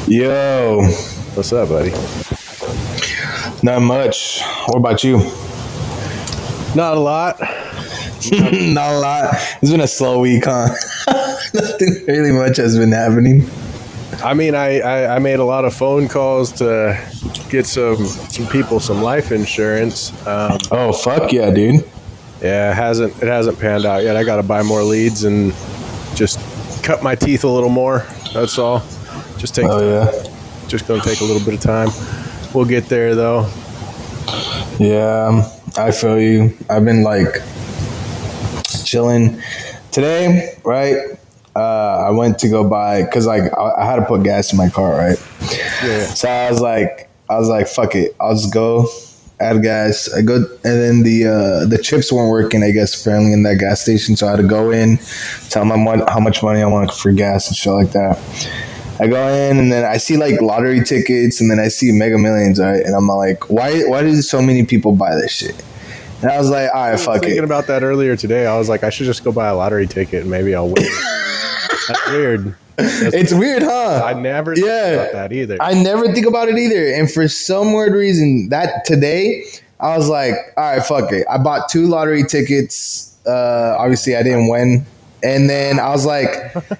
Yo, What's up, buddy? not much. What about you? Not a lot. Not a lot. It's been a slow week, huh? Nothing really much has been happening. I mean, I made a lot of phone calls to get some people some life insurance. Oh, fuck yeah, dude. Yeah, it hasn't panned out yet. I got to buy more leads and just cut my teeth a little more. That's all. Just take. Oh, yeah. Just gonna take a little bit of time. We'll get there though. Yeah, I feel you. I've been like chilling today, right? I went to go buy because like I had to put gas in my car, right? Yeah. So I was like, fuck it, I'll just go add gas. I go, and then the chips weren't working, I guess, apparently in that gas station. So I had to go in, tell them how much money I want for gas and shit like that. I go in and then I see like lottery tickets and then I see Mega Millions, right? And I'm like, why do so many people buy this shit? And I was like, all right, fuck it. Thinking about that earlier today, I was like, I should just go buy a lottery ticket and maybe I'll win. That's weird. It's weird, huh? I never think about that either. I never think about it either. And for some weird reason, that today, I was like, all right, fuck it. I bought 2 lottery tickets. Obviously, I didn't win. And then I was like,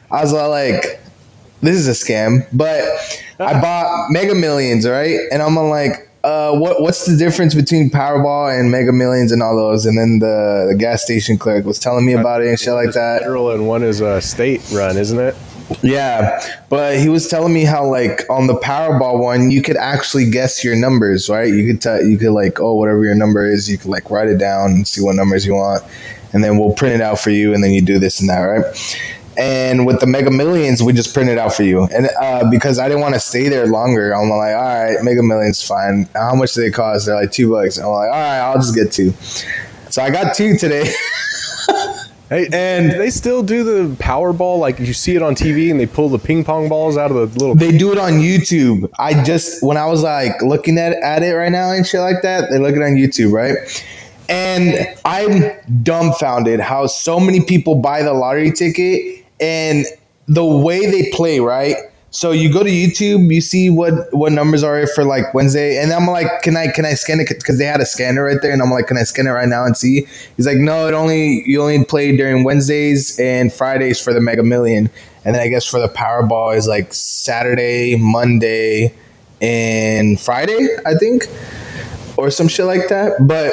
this is a scam. But I bought Mega Millions, right? And I'm like, what's the difference between Powerball and Mega Millions and all those? And then the gas station clerk was telling me about it and shit like that. Federal and one is a state run, isn't it? Yeah, but he was telling me how like on the Powerball one, you could actually guess your numbers, right? You could like, oh, whatever your number is, you could like write it down and see what numbers you want, and then we'll print it out for you, and then you do this and that, right? And with the Mega Millions, we just print it out for you, and because I didn't want to stay there longer, I'm like, all right, Mega Millions, fine. How much do they cost? They're like $2. I'm like, all right, I'll just get 2. So I got 2 today. Hey, and they still do the Powerball, like you see it on TV and they pull the ping pong balls out of the little... They do it on YouTube. When I was like looking at it right now and shit like that, they look it on YouTube, right? And I'm dumbfounded how so many people buy the lottery ticket and the way they play, right? So you go to YouTube, you see what numbers are for like Wednesday, and I'm like, can I scan it? Because they had a scanner right there, and I'm like, can I scan it right now and see? He's like, no, you only play during Wednesdays and Fridays for the Mega Million, and then I guess for the Powerball is like Saturday, Monday, and Friday, I think, or some shit like that. But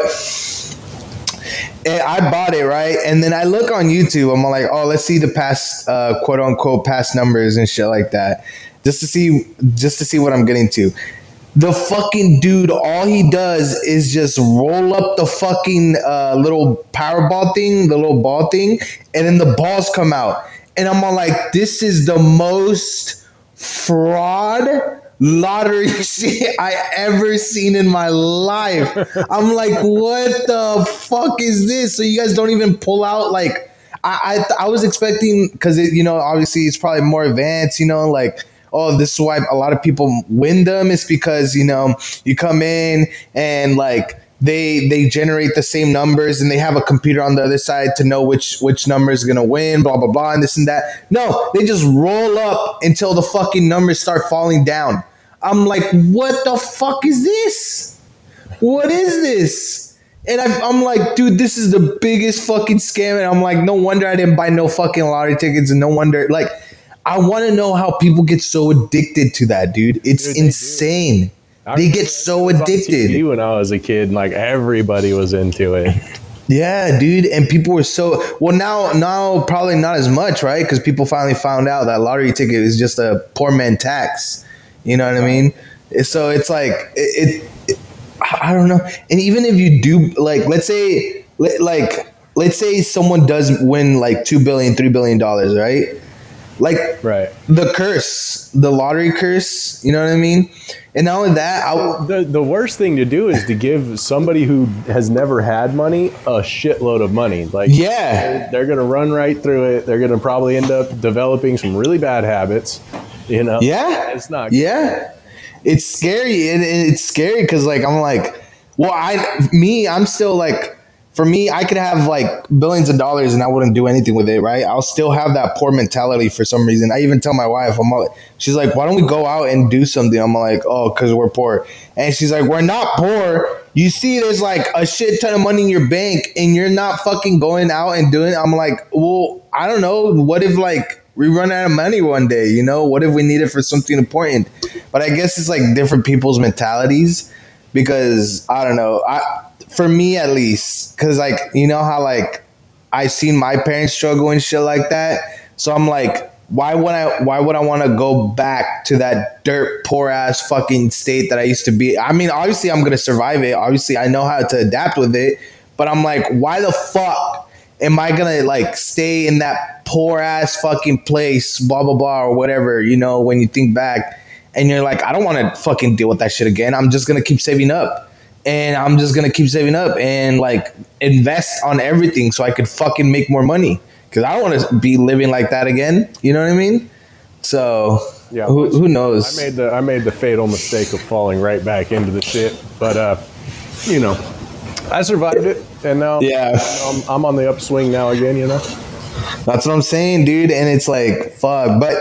I bought it, right? And then I look on YouTube. I'm like, oh, let's see the past, quote unquote, past numbers and shit like that, just to see what I'm getting to. The fucking dude, all he does is just roll up the fucking little Powerball thing, the little ball thing, and then the balls come out. And I'm all like, this is the most fraud lottery shit I ever seen in my life. I'm like, what the fuck is this? So you guys don't even pull out like I was expecting, because obviously it's probably more advanced, like, oh, this is why a lot of people win them. It's because you come in and like they generate the same numbers and they have a computer on the other side to know which number is gonna win, blah blah blah, and this and that. No, they just roll up until the fucking numbers start falling down. I'm like, what the fuck is this? What is this? And I'm like, dude, this is the biggest fucking scam. And I'm like, no wonder I didn't buy no fucking lottery tickets, and no wonder, like, I want to know how people get so addicted to that, dude. It's insane. They get so addicted. TV when I was a kid, like everybody was into it. Yeah, dude, and people were so now probably not as much, right? Because people finally found out that lottery ticket is just a poor man tax. You know what I mean? So it's like I don't know. And even if you do, like, let's say someone does win like $2 billion, $3 billion, right? Like, right. The lottery curse, you know what I mean? And not only that, the worst thing to do is to give somebody who has never had money a shitload of money. Like, yeah, they're going to run right through it. They're going to probably end up developing some really bad habits. Yeah, it's not good. Yeah, it's scary, and it's scary because like I'm like, well, I'm still like for me, I could have like billions of dollars and I wouldn't do anything with it, right? I'll still have that poor mentality for some reason. I even tell my wife, she's like, why don't we go out and do something? I'm like, oh, because we're poor. And she's like, we're not poor. You see, there's like a shit ton of money in your bank and you're not fucking going out and doing it. I'm like, well, I don't know. What if like we run out of money one day, you know? What if we need it for something important? But I guess it's like different people's mentalities because I don't know. For me at least, because like, you know how like I seen my parents struggle and shit like that. So I'm like, why would I want to go back to that dirt poor ass fucking state that I used to be? I mean, obviously I'm gonna survive it. Obviously I know how to adapt with it. But I'm like, why the fuck am I gonna like stay in that poor ass fucking place, blah blah blah or whatever? You know, when you think back, and you're like, I don't want to fucking deal with that shit again. I'm just gonna keep saving up. And I'm just going to keep saving up and like invest on everything so I could fucking make more money. Because I don't want to be living like that again. You know what I mean? So yeah, who knows? I made the fatal mistake of falling right back into the shit. But, you know, I survived it. And now I'm on the upswing now again, you know? That's what I'm saying, dude. And it's like, fuck. But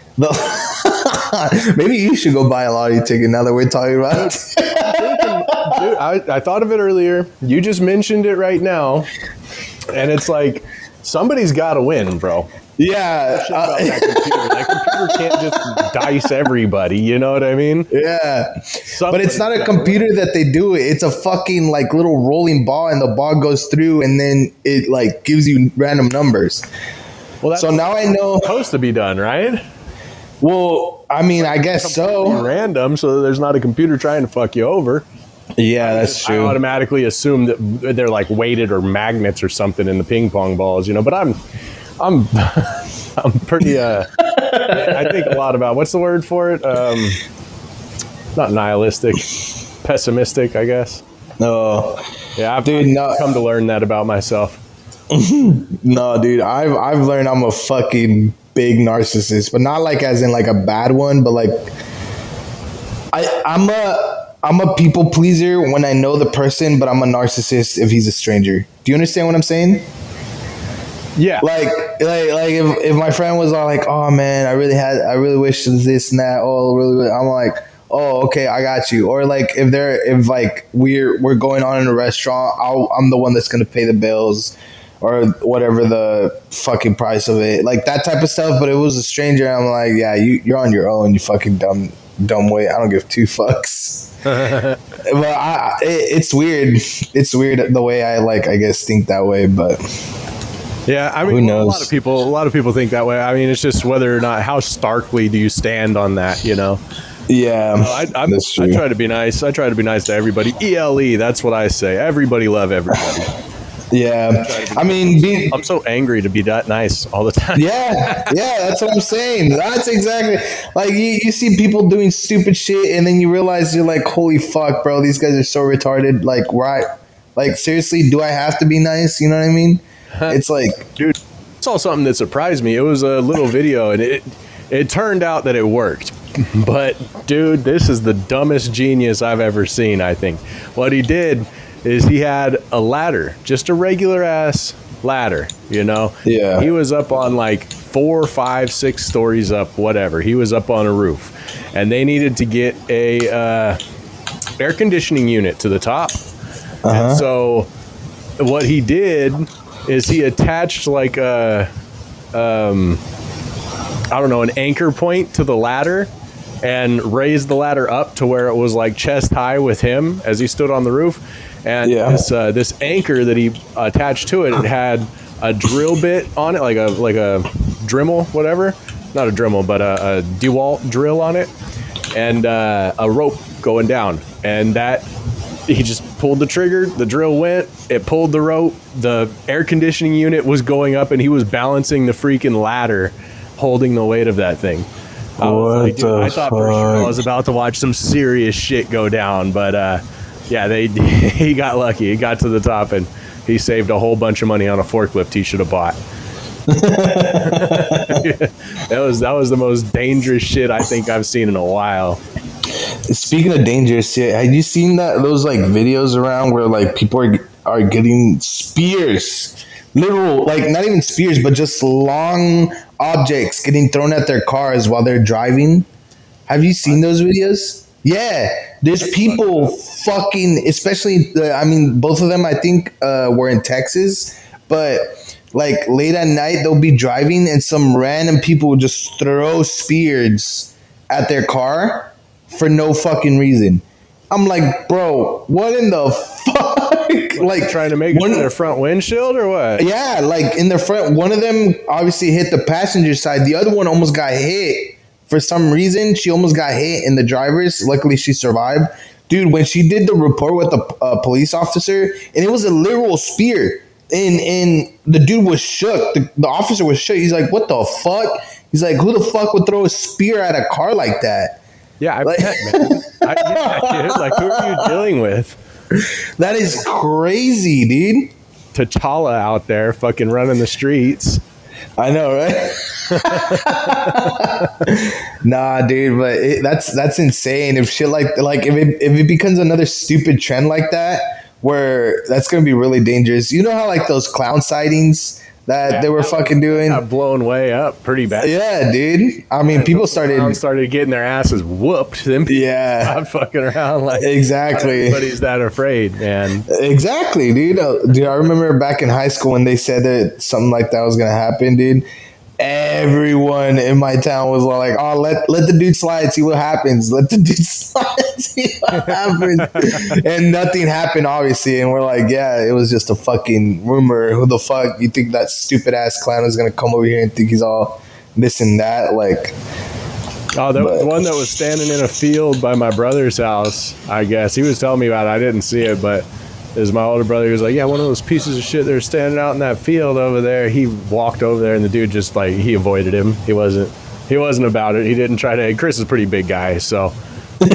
maybe you should go buy a lottery ticket now that we're talking about it. Dude, I thought of it earlier. You just mentioned it right now. And it's like, somebody's got to win, bro. Yeah. That computer can't just dice everybody. You know what I mean? Yeah. But it's not a computer that they do it. It's a fucking like little rolling ball and the ball goes through and then it like gives you random numbers. Well, that's so now I know. Supposed to be done, right? Well, I mean, I guess so. Random, so there's not a computer trying to fuck you over. Yeah, that's true. I automatically assume that they're like weighted or magnets or something in the ping pong balls, you know. But I'm pretty. I think a lot about what's the word for it? Not nihilistic, pessimistic, I guess. No. Yeah, I've come to learn that about myself. No, dude, I've learned I'm a fucking big narcissist, but not like as in like a bad one, but like I'm a people pleaser when I know the person, but I'm a narcissist if he's a stranger. Do you understand what I'm saying? Yeah. Like if my friend was all like, "Oh man, I really wish this and that." Oh, really? I'm like, "Oh, okay, I got you." Or like if like we're going on in a restaurant, I'm the one that's gonna pay the bills or whatever the fucking price of it, like that type of stuff. But it was a stranger. I'm like, yeah, you're on your own. You fucking dumb way. I don't give two fucks. But it's weird. It's weird the way I guess think that way, but yeah, I mean, who knows? A lot of people think that way. I mean, it's just whether or not how starkly do you stand on that, you know? Yeah, that's true. I try to be nice. I try to be nice to everybody. ELE, that's what I say. Everybody love everybody. Yeah, I mean, I'm so angry to be that nice all the time. Yeah, that's what I'm saying. That's exactly like you see people doing stupid shit, and then you realize you're like, holy fuck, bro, these guys are so retarded. Like, right? Like, seriously, do I have to be nice? You know what I mean? It's like, dude, I saw something that surprised me. It was a little video, and it turned out that it worked. But dude, this is the dumbest genius I've ever seen. I think what he did is he had a ladder, just a regular ass ladder, you know? Yeah. He was up on like 4, 5, 6 stories up, whatever. He was up on a roof. And they needed to get a air conditioning unit to the top. And so what he did is he attached like an anchor point to the ladder and raised the ladder up to where it was like chest high with him as he stood on the roof. And this anchor that he attached to it, it had a drill bit on it, like a Dremel, whatever. Not a Dremel, but a DeWalt drill on it, and a rope going down. And that he just pulled the trigger, the drill went, it pulled the rope, the air conditioning unit was going up, and he was balancing the freaking ladder, holding the weight of that thing. I thought for sure I was about to watch some serious shit go down, but yeah, he got lucky. He got to the top, and he saved a whole bunch of money on a forklift he should have bought. That was the most dangerous shit I think I've seen in a while. Speaking of dangerous shit, have you seen those like videos around where like people are are getting spears. Literal, like not even spears, but just long objects getting thrown at their cars while they're driving. Have you seen those videos? Yeah, there's people fucking, especially, I mean, both of them I think were in Texas, but like late at night they'll be driving and some random people will just throw spears at their car for no fucking reason. I'm like, bro, what in the fuck? Like trying to make it in their front windshield or what? Yeah, like in their front. One of them obviously hit the passenger side. The other one almost got hit. For some reason, she almost got hit in the driver's. Luckily, she survived. Dude, when she did the report with the police officer, and it was a literal spear, and the dude was shook. The officer was shook. He's like, what the fuck? He's like, who the fuck would throw a spear at a car like that? Yeah, I bet, man. Like, who are you dealing with? That is crazy, dude. T'Challa out there fucking running the streets. I know, right? Nah, dude, but that's insane. If shit like if it becomes another stupid trend like that, where that's gonna be really dangerous. You know how like those clown sightings that they were fucking doing got blown way up pretty bad. Yeah, dude. I mean, people started getting their asses whooped. Them not fucking around like exactly. Everybody's that afraid, man. Exactly, dude. Dude, I remember back in high school when they said that something like that was gonna happen, dude. Everyone in my town was like, "Oh, let the dude slide, see what happens. Let the dude slide, see what happens." And nothing happened, obviously. And we're like, "Yeah, it was just a fucking rumor. Who the fuck you think that stupid ass clown is gonna come over here and think he's all this and that?" Like, oh, there was one that was standing in a field by my brother's house. I guess he was telling me about it. I didn't see it, but. Is my older brother. He was like, yeah, one of those pieces of shit that are standing out in that field over there. He walked over there and the dude just like, he avoided him. He wasn't about it. He didn't try to. Chris is a pretty big guy, so he's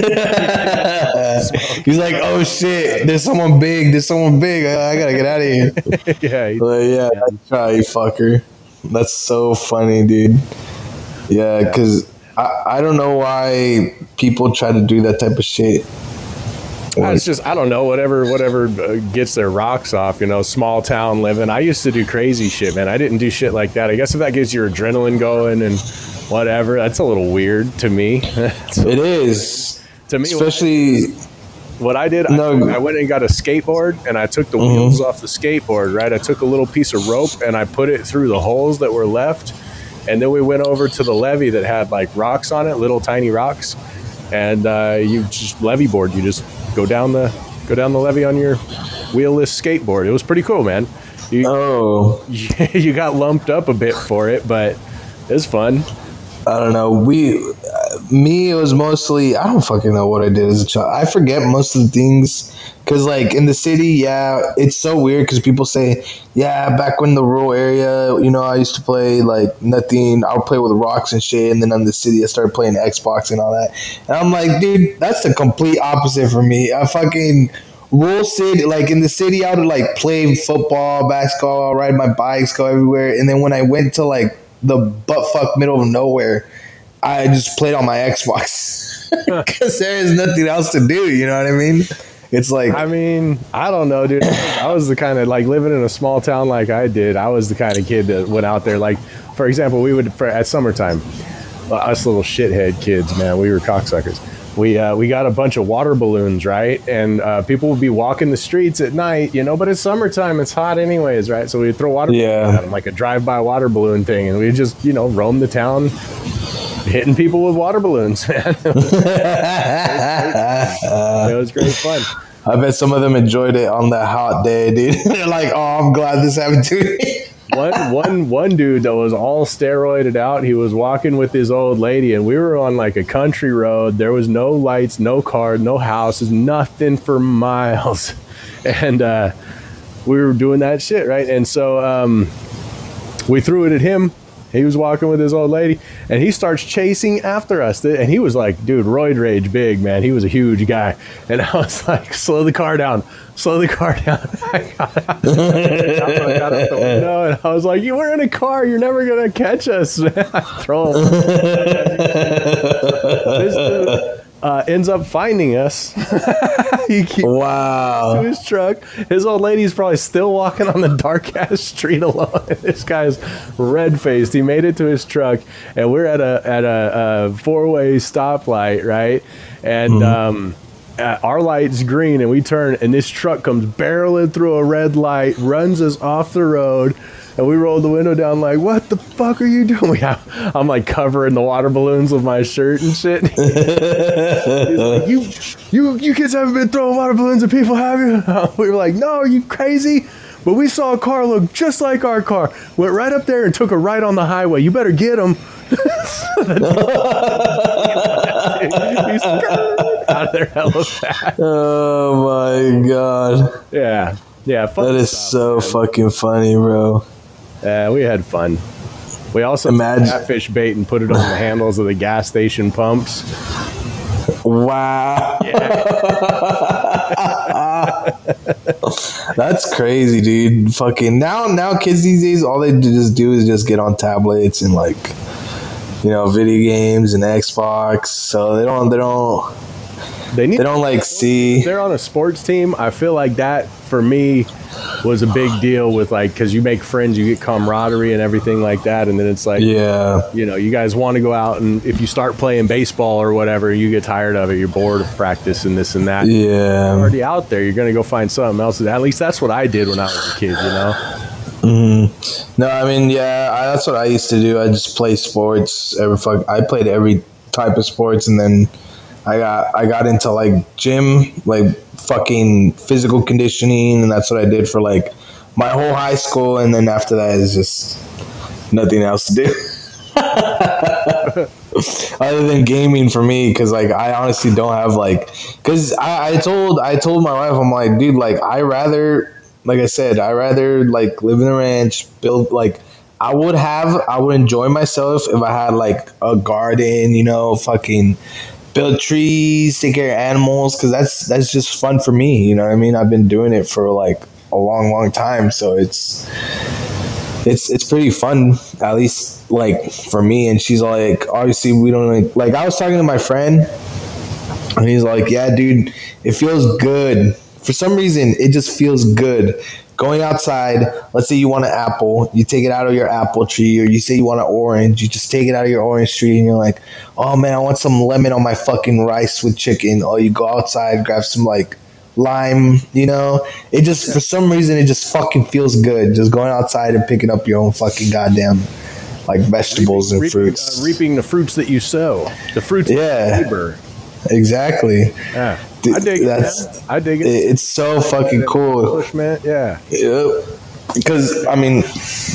like, oh shit, there's someone big. I gotta get out of here. Yeah, that's right, you fucker. That's so funny, dude. Yeah, because I don't know why people try to do that type of shit. It's just, I don't know, whatever gets their rocks off, you know, small town living. I used to do crazy shit, man. I didn't do shit like that. I guess if that gets your adrenaline going and whatever, that's a little weird to me. It is. To me, especially what I did, I went and got a skateboard and I took the wheels off the skateboard, right? I took a little piece of rope and I put it through the holes that were left. And then we went over to the levee that had like rocks on it, little tiny rocks. And you just levee board, you just go down the levee on your wheelless skateboard. It was pretty cool, man. You got lumped up a bit for it, but it was fun. I don't know. It was mostly, I don't fucking know what I did as a child. I forget most of the things. Because, like, in the city, yeah, it's so weird because people say, yeah, back when the rural area, you know, I used to play, like, nothing. I would play with rocks and shit. And then in the city, I started playing Xbox and all that. And I'm like, dude, that's the complete opposite for me. I fucking rural city, like, in the city, I would, like, play football, basketball, ride my bikes, go everywhere. And then when I went to, like, the butt-fuck middle of nowhere, I just played on my Xbox. Because there is nothing else to do, you know what I mean? It's like, I mean, I don't know, dude. I was the kind of, like, living in a small town like I did. I was the kind of kid that went out there. Like, for example, we would, at summertime, us little shithead kids, man, we were cocksuckers. We got a bunch of water balloons, right? And people would be walking the streets at night, you know, but it's summertime. It's hot anyways, right? So we'd throw water balloons at them, like a drive-by water balloon thing. And we'd just, you know, roam the town hitting people with water balloons, man. It was great fun. I bet some of them enjoyed it on that hot day, dude. They're like, oh, I'm glad this happened to me. One dude that was all steroided out, he was walking with his old lady, and we were on like a country road. There was no lights, no cars, no houses, nothing for miles. And we were doing that shit, right? And so we threw it at him. He was walking with his old lady, and he starts chasing after us. And he was like, dude, roid rage big, man. He was a huge guy. And I was like, slow the car down. I got out the window, and I was like, you were in a car. You're never going to catch us, man. I throw him. ends up finding us. Wow. To his truck. His old lady's probably still walking on the dark ass street alone. This guy's red faced. He made it to his truck, and we're at a 4-way stoplight, right? And our light's green, and we turn, and this truck comes barreling through a red light, runs us off the road. And we rolled the window down like, what the fuck are you doing? I'm like covering the water balloons with my shirt and shit. He's like, you kids haven't been throwing water balloons at people, have you? We were like, no, are you crazy? But we saw a car look just like our car. Went right up there and took a right on the highway. You better get him. He's out of there hella fast. Oh my god. Yeah. Yeah. That is so fucking funny, bro. Yeah, we had fun. We also Imagine catfish bait and put it on the handles of the gas station pumps. Wow. Yeah. That's crazy, dude. Fucking now kids these days, all they just do is just get on tablets and like, you know, video games and Xbox. So they don't like see. They're on a sports team. I feel like that for me was a big deal with like, because you make friends, you get camaraderie and everything like that, and then it's like, yeah, you know, you guys want to go out, and if you start playing baseball or whatever, you get tired of it, you're bored of practice and this and that. Yeah, you're already out there, you're gonna go find something else. At least that's what I did when I was a kid, you know. Mm-hmm. No, I mean, yeah, that's what I used to do. I just play sports. I played every type of sports, and then I got into like gym, like fucking physical conditioning, and that's what I did for like my whole high school. And then after that is just nothing else to do other than gaming for me, because like I honestly don't have like, because I told my wife, I'm like, dude, like I rather like live in a ranch, build like I would enjoy myself if I had like a garden, you know, fucking build trees, take care of animals, because that's just fun for me, you know what I mean? I've been doing it for like a long time, so it's pretty fun, at least like for me. And she's like, obviously we don't like I was talking to my friend, and he's like, yeah, dude, it feels good. For some reason, it just feels good going outside. Let's say you want an apple, you take it out of your apple tree, or you say you want an orange, you just take it out of your orange tree, and you're like, oh man, I want some lemon on my fucking rice with chicken. Or you go outside, grab some like lime, you know. It just, for some reason, it just fucking feels good, just going outside and picking up your own fucking goddamn like vegetables and fruits. Reaping the fruits that you sow, the fruits of labor. Exactly. Yeah. I dig it. I dig it. It's so fucking cool. Yeah. Yep. Because I mean,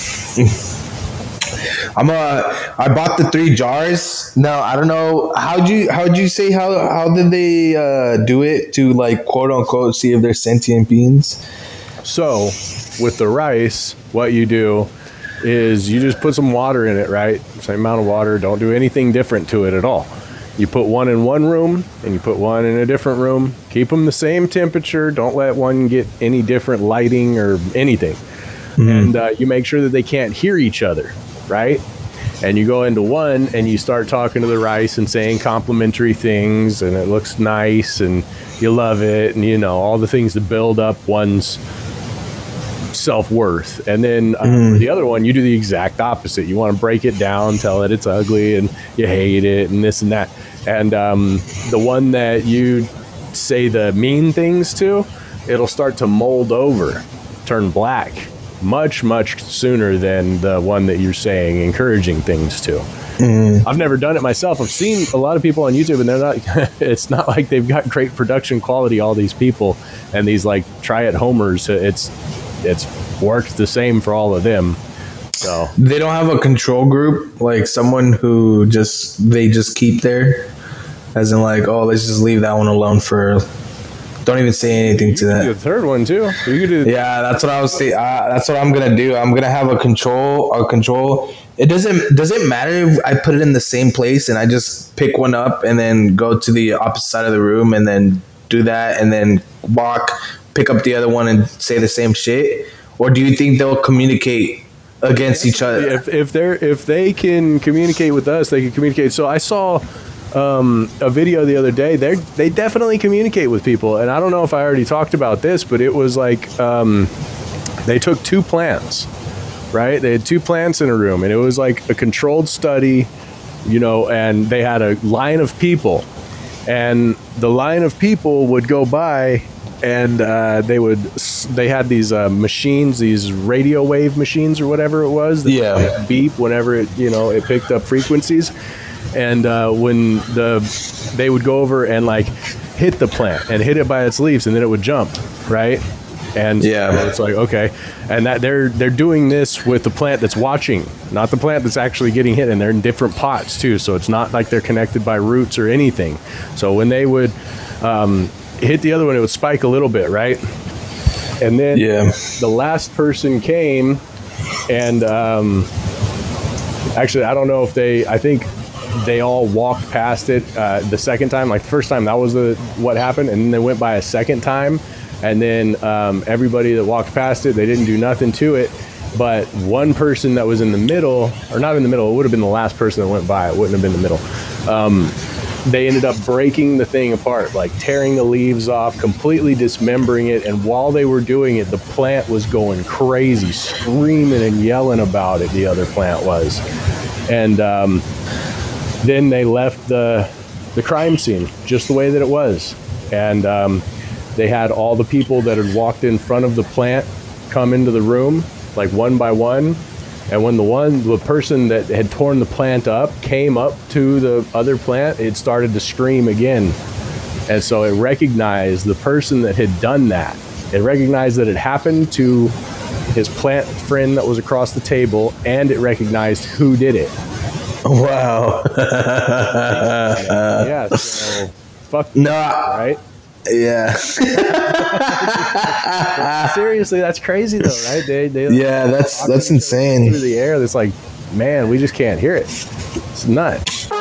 I bought the 3 jars. Now I don't know how'd you say how did they do it to like quote unquote see if they're sentient beings? So with the rice, what you do is you just put some water in it, right? Same amount of water. Don't do anything different to it at all. You put one in one room and you put one in a different room. Keep them the same temperature. Don't let one get any different lighting or anything. Mm-hmm. And you make sure that they can't hear each other, right? And you go into one and you start talking to the rice and saying complimentary things, and it looks nice and you love it, and you know, all the things to build up one's self-worth. And then the other one, you do the exact opposite. You want to break it down, tell it it's ugly and you hate it and this and that. And the one that you say the mean things to, it'll start to mold over, turn black much sooner than the one that you're saying encouraging things to. I've never done it myself. I've seen a lot of people on YouTube, and they're not it's not like they've got great production quality, all these people, and these like try it homers. It's worked the same for all of them. So they don't have a control group, like someone who they just keep there, as in like, oh, let's just leave that one alone for. Don't even say anything to that. The third one too. You could do. Yeah, that's what I was saying. That's what I'm gonna do. I'm gonna have a control. It doesn't matter if I put it in the same place and I just pick one up and then go to the opposite side of the room and then do that and then pick up the other one and say the same shit. Or do you think they'll communicate against each other? If they can communicate with us, they can communicate. So I saw a video the other day. They definitely communicate with people, and I don't know if I already talked about this, but it was like they took 2 plants, right? They had 2 plants in a room, and it was like a controlled study, and they had a line of people, and the line of people would go by, and they had these machines, these radio wave machines or whatever it was that would beep whenever it picked up frequencies. And when they would go over and like hit the plant and hit it by its leaves, and then it would jump, right? And it's like, okay, and that they're doing this with the plant that's watching, not the plant that's actually getting hit, and they're in different pots too, so it's not like they're connected by roots or anything. So when they would hit the other one, it would spike a little bit, right? And then the last person came, and actually, I don't know if I think they all walked past it the second time. Like the first time, that was what happened, and then they went by a second time, and then everybody that walked past it, they didn't do nothing to it. But one person that was in the middle, or not in the middle, it would have been the last person that went by. It wouldn't have been the middle. They ended up breaking the thing apart, like tearing the leaves off, completely dismembering it. And while they were doing it, the plant was going crazy, screaming and yelling about it. The other plant was. And then they left the crime scene just the way that it was. And they had all the people that had walked in front of the plant come into the room, like one by one. And when the person that had torn the plant up came up to the other plant, it started to scream again. And so it recognized the person that had done that. It recognized that it happened to his plant friend that was across the table, and it recognized who did it. Wow. Yeah, so fuck no, right? Yeah. Seriously, that's crazy though, right? They that's insane. Through the air, that's like, man, we just can't hear it. It's nuts.